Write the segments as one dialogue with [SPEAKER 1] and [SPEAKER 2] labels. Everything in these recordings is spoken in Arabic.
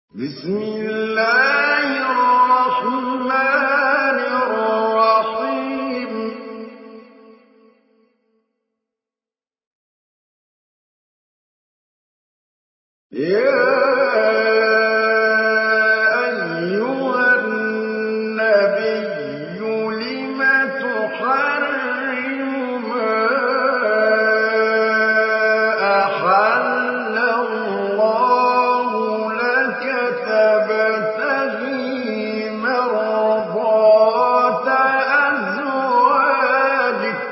[SPEAKER 1] بسم الله الرحمن الرحيم. يا أيها النبي لم تحرم ما أحل الله لك تبتغي مرضات أزواجك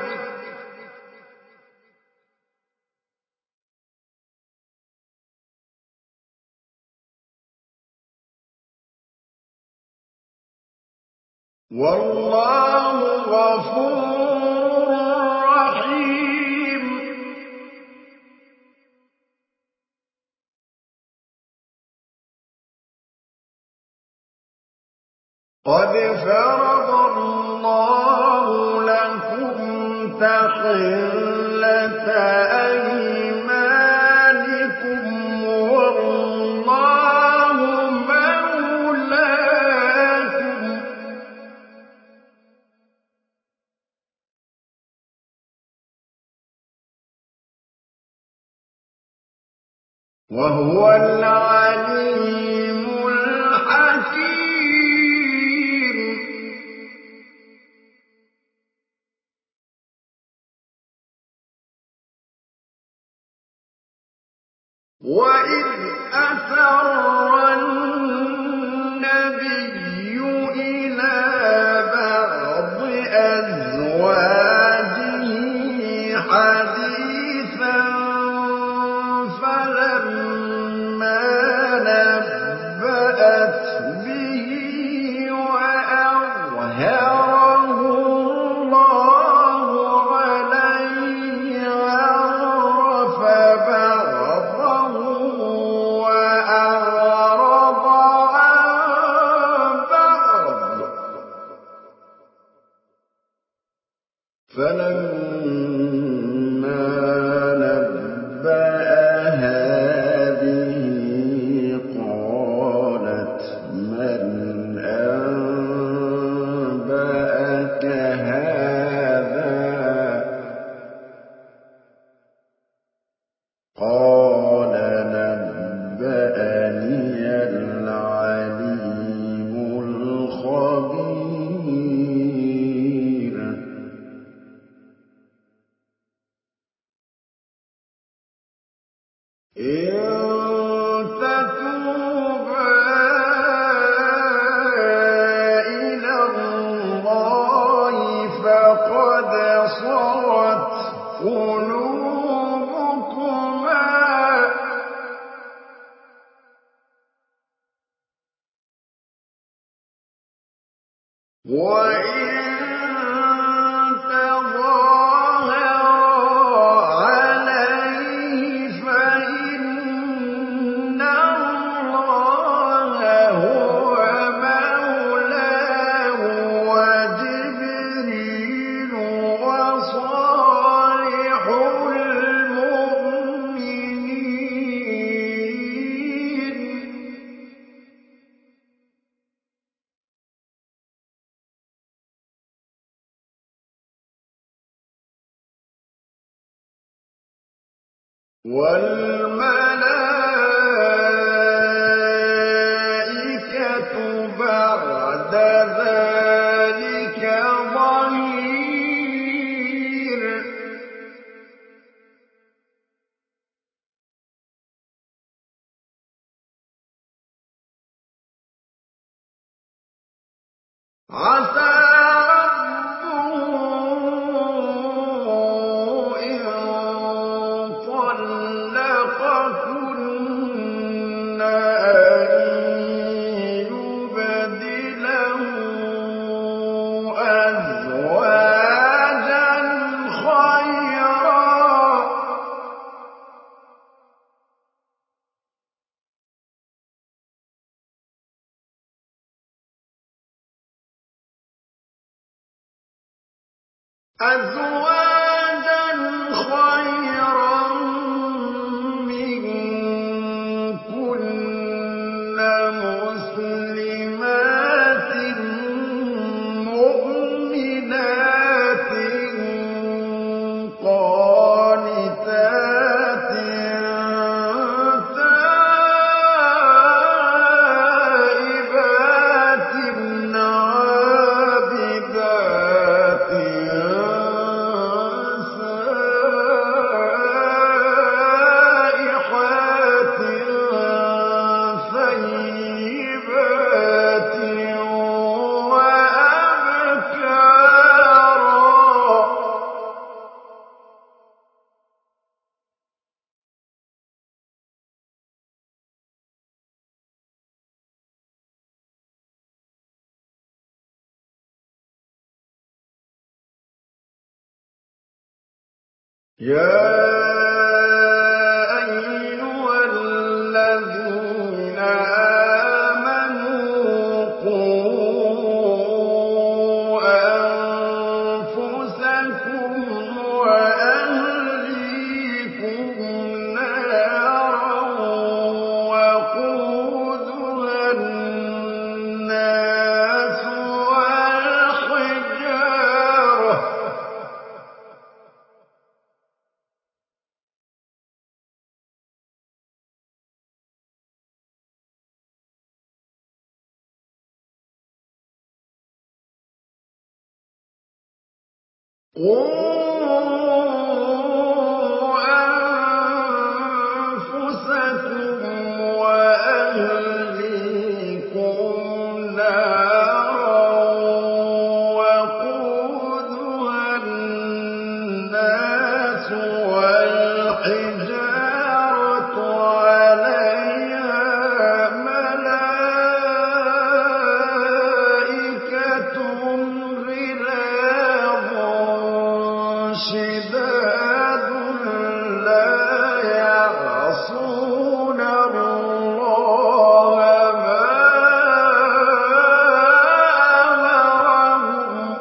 [SPEAKER 1] والله غفور رحيم. قد فرض الله لكم تحلة أيمانكم والله مولاكم وهو العليم الحكيم. وإذ أسر النبي إلى بعض أزواجه حديثا فلما نبأت به وأظهره الله عليه عرف بعضه وأعرض عن بعض فلما نبأها به قالت من أنبأك هذا قال نبأني العليم الخبير. إن تتوبا إلى الله فقد صغت قلوبكما وإن تظاهرا عليه فإن الله هو مولاه وجبريل وصالح المؤمنين. والملائكة بعد ذلك ظهير. عسى ربه إن طلقكن أن يبدله أزواجا خيرا منكن مسلمات مؤمنات قانتات تائبات عابدات سائحات ثيبات يا أيها الذين آمنوا قوا أنفسكم وأهليكم نارا وقودها الناس والحجارة قوا أنفسكم وأهليكم نارا وقودها الناس والحجارة عليها ملائكة غلاظ شداد لا يعصون الله ما أمرهم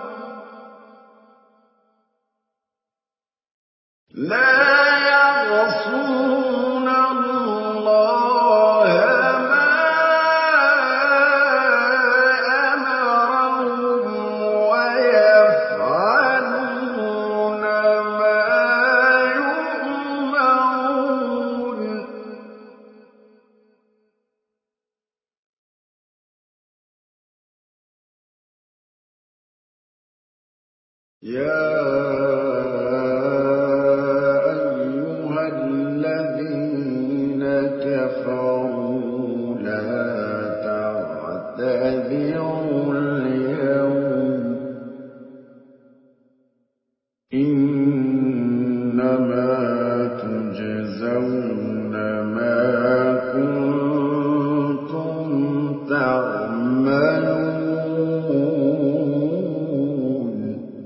[SPEAKER 1] ويفعلون ما يؤمرون يا أيها الذين كفروا لا تعتذروا اليوم إنما تجزون ما كنتم تعملون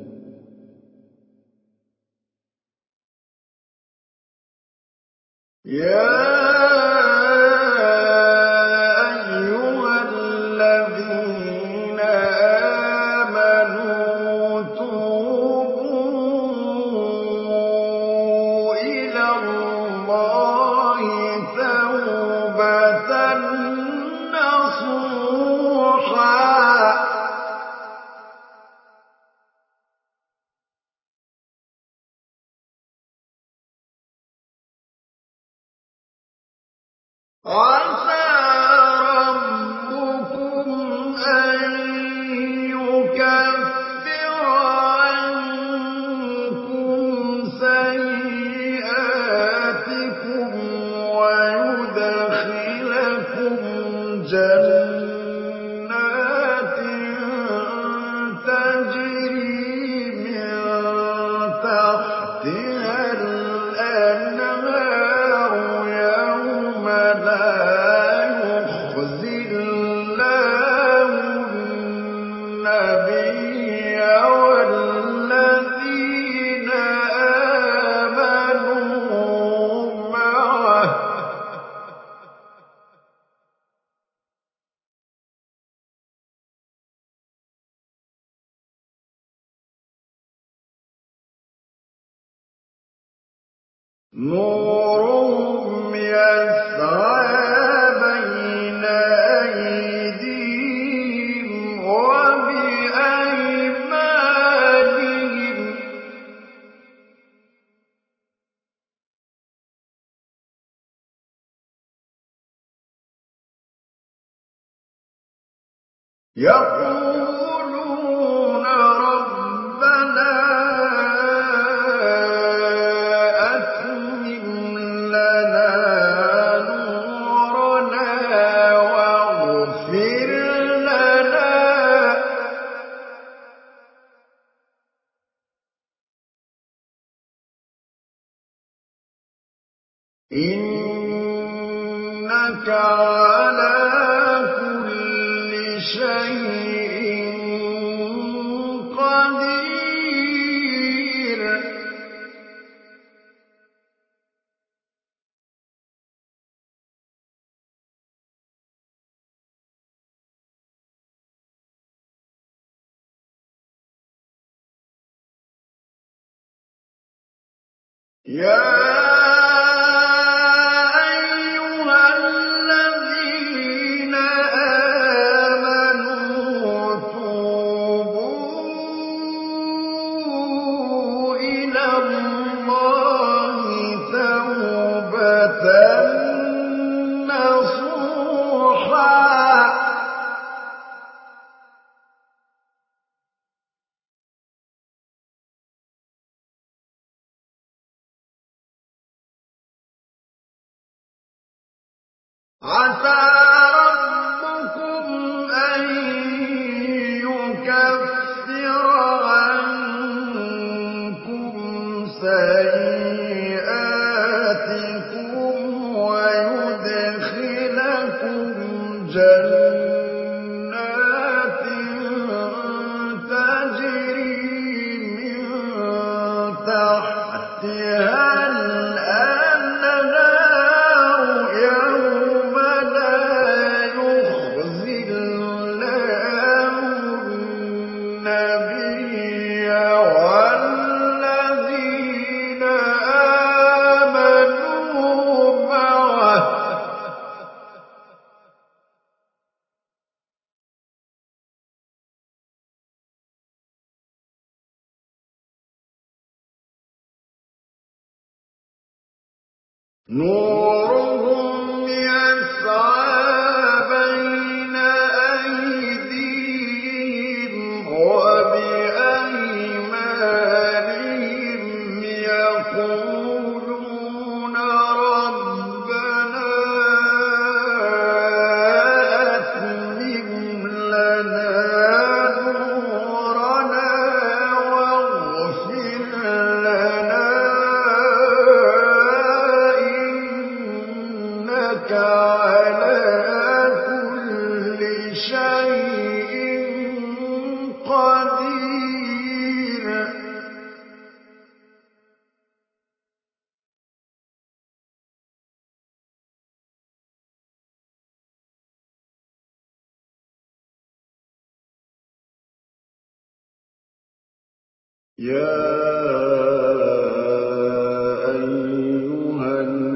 [SPEAKER 1] يا أيها الذين آمنوا توبوا إلى الله توبة نصوحا عسى ربكم أن يكفر عنكم سيئاتكم ويدخلكم جنات تجري من تحتها الأنهار يوم لا يخزي الله النبي والذين آمنوا معه نورهم يسعى بين يقولون ربنا أتمم لنا نورنا واغفر لنا إنك على كل شيء قدير يا أيها الذين آمنوا توبوا إلى الله توبة نصوحا عسى ربكم أن يكفر عنكم سيئاتكم ويدخلكم جنات تجري من تحتها الأنهار يوم لا يخزي الله النبي والذين آمنوا معه نورهم يسعى بين أيديهم وبأيمانهم يقولون ربنا أتمم لنا نورنا واغفر لنا إنك على كل شيء قدير يا أيها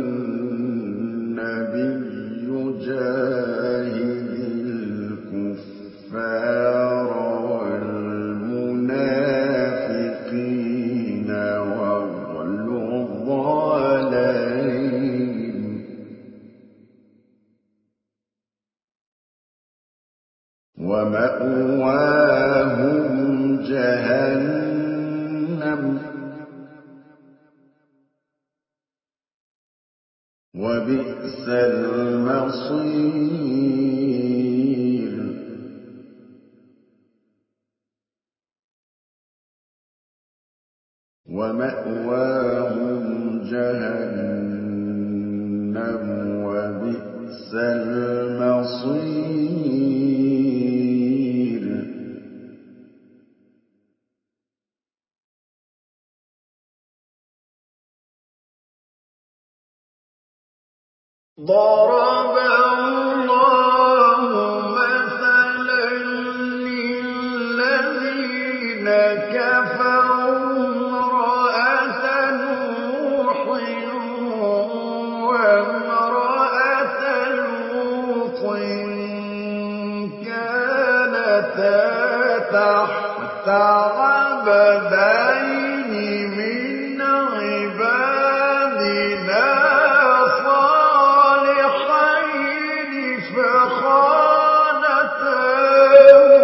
[SPEAKER 1] النبي جاهد الكفار والمنافقين واغلظ عليهم ومأواهم جهنم وبئس المصير ومأواهم جهنم وبئس المصير ضرب الله مثلا للذين كفروا امرأة نوح وامرأة لوط كانتا تحت عبدين من عبادنا صالحين فخانتاهما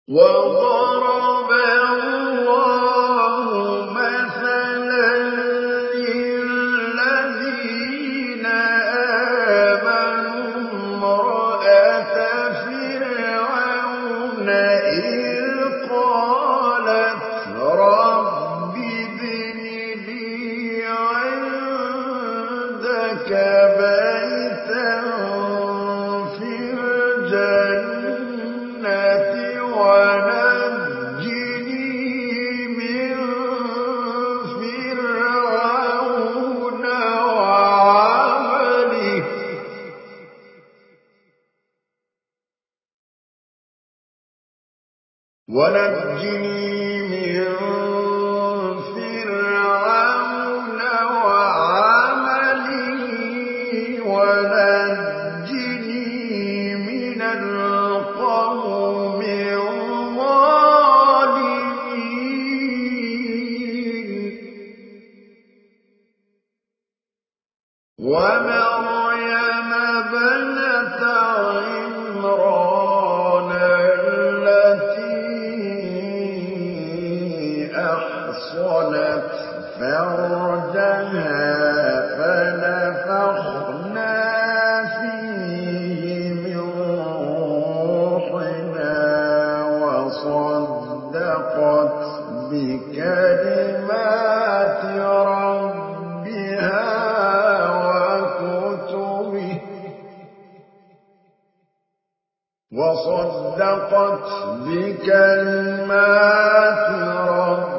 [SPEAKER 1] وضرب الله مثلا للذين آمنوا امرأة فرعون إذ قالت رب ابن لي عندك بيتا في الجنة ونجني من فرعون وعمله ونجني من القوم الظالمين ومريم ابنة عمران أحصنت فرجها فنفخنا فيه من روحنا وصدقت بكلمات ربها وكتبه وصدقت بكلمات ربها